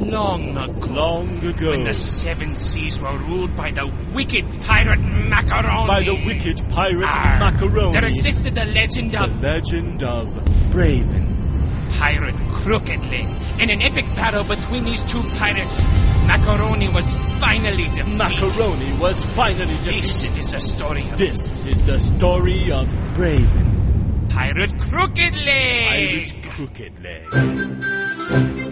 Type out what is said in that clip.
long ago. Long ago. When the seven seas were ruled by the wicked pirate Macaroni. By the wicked pirate Macaroni. There existed the legend of... The legend of Braven. Pirate Crooked Leg. In an epic battle between these two pirates, Macaroni was finally defeated. Macaroni was finally defeated. This is the story of... This is the story of Braven. Pirate Crooked Leg. Pirate Crooked Leg.